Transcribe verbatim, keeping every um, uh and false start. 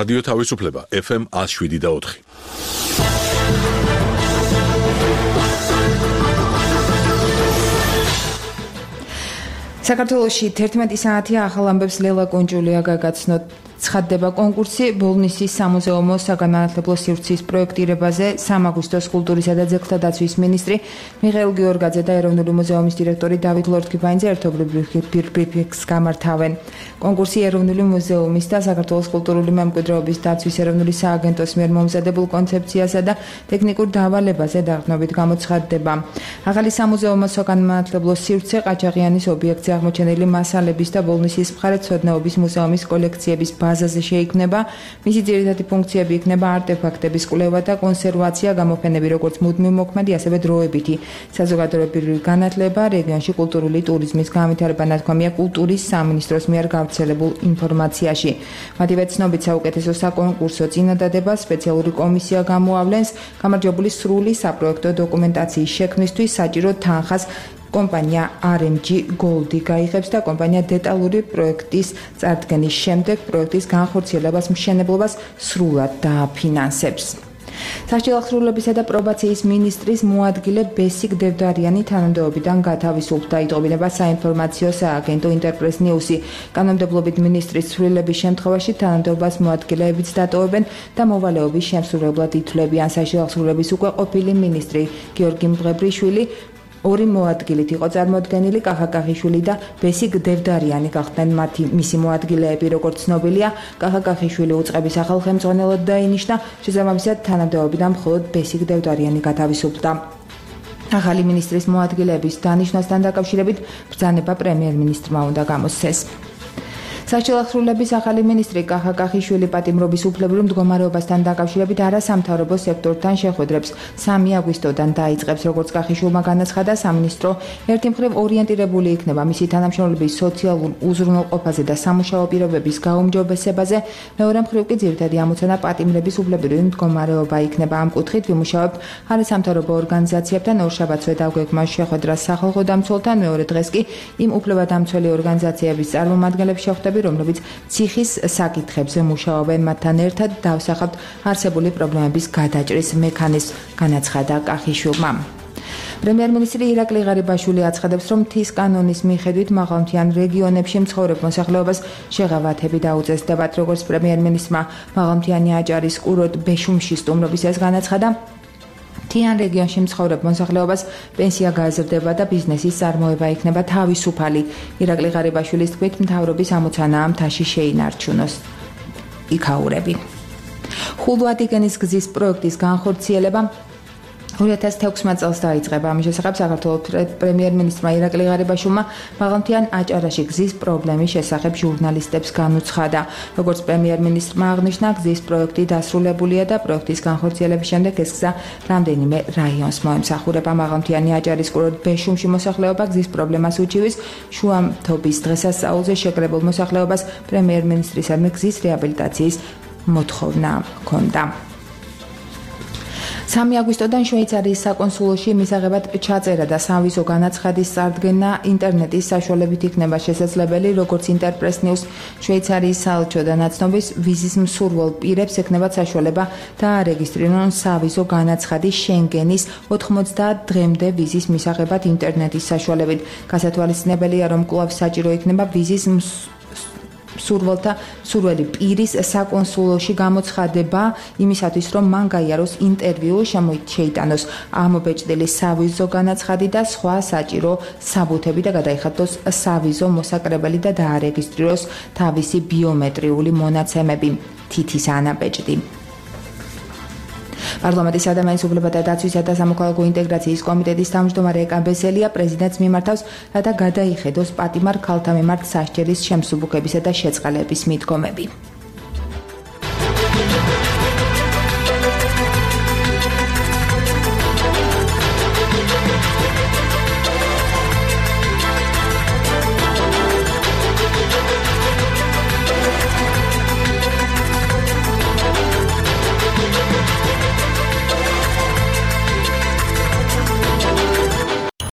რადიო თავისუფლება ეფ ემ one oh seven და four. საქართველოში თერთმეტი საათია ახალ ამბებს ლელა კუნჯულია გაგაცნოთ. ცხადდება კონკურსი ბოლნისის სამუზეუმო საგანმანათლებლო სივრცის პროექტირებაზე. სამი აგვისტოს კულტურისა და ძეგლთა დაცვის მინისტრი მიხეილ გიორგაძე და ეროვნული მუზეუმის დირექტორი დავით ლორთქიფანიძე ერთობლივ ბრიფინგს გამართავენ. კონკურსი ეროვნული მუზეუმის და საქართველოს კულტურული მემკვიდრეობის დაცვის ეროვნული სააგენტოს მიერ მომზადებულ კონცეფციასა და ტექნიკურ დავალებაზე დაღწნობით გამოცხადდება. ახალი სამუზეუმო საგანმანათლებლო სივრცე ყაჩაღიანის ობიექტზე აღმოჩენილი მასალების და ბოლნისის მხარეთმცოდნეობის მუზეუმის კოლექციების ბაზაზე შეიქმნება. მისი ძირითადი ფუნქციები იქნება არტეფაქტების კვლევა და კონსერვაცია, გამოფენები როგორც მუდმივ მოქმედი, ასევე დროებითი. საზოგადოებრივი განათლება, რეგიონში კულტურული ტურიზმის განვითარება ნათქვამია კულტურის სამინისტროს მიერ გავრცელებულ ინფორმაციაში. მათივე ცნობით საუკეთესო საკონკურსო წინადადება სპეციალური კომისია გამოავლენს. გამარჯვებული სრული საპროექტო დოკუმენტაციის შექმნისთვის საჭირო თანხას კომპანია არ ემ ჯი Gold გაიღებს და კომპანია დეტალური პროექტის წარდგენის შემდეგ პროექტის განხორციელებას მშენებლობას სრულად დააფინანსებს. სასჯელახსრულებისა და პრობაციის მინისტრის მოადგილე ბესიკ დევდარიანი თანამდებობიდან გათავისუფლდა. იტყობინება საინფორმაციო სააგენტო ინტერპრეს ნიუსი. კანონმდებლობით მინისტრის ცვლილების შემთხვევაში თანამდებობას მოადგილეებიც დატოვებენ და მოვალეობის შემსრულებლად ითვლებიან. სასჯელახსრულების უკვე ყოფილი მინისტრი გიორგი მღებრიშვილი ორი მოადგილით იყო წარმოდგენილი. კახაკახიშვილი და ბესიკ დევდარიანი გახდნენ მათი მისი მოადგილეები. როგორც ცნობილია, კახაკახიშვილი უწყების ახალ ხელმძღვანელად დაინიშნა, შესაბამისად თანამდებობიდან მხოლოდ ბესიკ დევდარიანი გათავისუფლდა. ახალი მინისტრის მოადგილეების დანიშვნასთან დაკავშირებით ბრძანება პრემიერ-მინისტრმა უნდა გამოსცეს. სასჯელახსრულების ახალი მინისტრი კახაკახიშვილი პატიმრობის უფლებრივ მდგომარეობასთან დაკავშირებით არასამთავრობო სექტორთან შეხვედრებს სამი აგვისტოდან დაიწყებს. როგორც კახიშვილმა განაცხადა, სამინისტრო ერთი მხრივ ორიენტირებული იქნება მისი თანამშრომლების სოციალურ უზრუნველყოფაზე და სამუშაო პირობების გაუმჯობესებაზე, მეორე მხრივ კი ძირითადი ამოცანა პატიმრების უფლებრივი მდგომარეობა იქნება. ამ კუთხით ვიმუშავებთ არასამთავრობო ორგანიზაციებთან. ორშაბათსვე დაგვეგმა შეხვედრა სახალხო დამცველთან, მეორე დღეს კი იმ უფლებადამცველი ორგანიზაციების წარმომადგენლებს შეხვდები, რომლებიც ციხის საკითხებზე მუშაობენ. მათთან ერთად დავსახავთ არსებული პრობლემების გადაჭრის მექანიზმს, განაცხადა კახიშვილმა. პრემიერ-მინისტრი ირაკლი ღარიბაშვილი აცხადებს, რომ მთის კანონის მიხედვით მაღალმთიან რეგიონებში მცხოვრებ მოსახლეობას შეღავათები დაუწესდებათ. როგორც პრემიერ-მინისტრმა მაღალმთიანი აჭარის კურორტ ბეშუმში სტუმრობის ეს განაცხადა, მთიან რეგიონში მცხოვრებ მოსახლეობას პენსია გააზრდება და ბიზნესის წარმოება იქნება თავისუფალი. ირაკლი ღარიბაშვილის თქმით, მთავრობის ამოცანაა მთაში შეინარჩუნოს იქაურები. ხულვადიგენის გზის პროექტის განხორციელება ორი ათას თექვსმეტ წელს დაიწყება. ამის შესახებ საქართველოს პრემიერ-მინისტრმა ირაკლი ღარიბაშვილმა მაღალმთიან აჭარაში გზის პრობლემის შესახებ ჟურნალისტებს განუცხადა. როგორც პრემიერ-მინისტრმა აღნიშნა, გზის პროექტი დასრულებულია და პროექტის განხორციელების შემდეგ ეს გზა რამდენიმე რაიონს მოემსახურება. მაღალმთიანი აჭარის კურორტ ბეშუმში მოსახლეობა გზის პრობლემას უჩივის. შუამთობის დღესასწაულზე შეკრებულ მოსახლეობას პრემიერ-მინისტრისადმი გზის რეაბილიტაციის მოთხოვნა ჰქონდა. სამი აგვისტოდან შვეიცარიის საკონსულოში მისაღებად ჩაწერა და სავიზო განაცხადის წარდგენა ინტერნეტის საშუალებით იქნება შესაძლებელი. როგორც ინტერპრეს ნიუს, შვეიცარიის საელჩო და ნაცნობის ვიზის მსურველ პირებს ექნებათ საშუალება დაარეგისტრირონ სავიზო განაცხადი შენგენის ოთხმოცდაათ დღემდე ვიზის მისაღებად ინტერნეტის საშუალებით. გასათვალისწინებელია, რომ კვლავ საჭირო იქნება ვიზის მსურველთა მსურველი პირის საკონსულოში გამოცხადება იმისათვის, რომ მან გაიაროს ინტერვიუ, შეიტანოს ამობეჭდილი სავიზო განაცხადი და სხვა საჭირო საბუთები და გადაიხადოს სავიზო მოსაკრებელი და დაარეგისტრიროს თავისი ბიომეტრიული მონაცემები, თითის ანაბეჭდი. პარლამენტის ადამიანის უფლებათა დაცვისა და სამოქალაქო ინტეგრაციის კომიტეტის თავმჯდომარე ეკა ბესელია პრეზიდენტს მიმართავს, რათა გადაიხედოს პატიმარ ქალთა მიმართ სასჯელის შემსუბუქებისა და შეწყალების მიდგომები.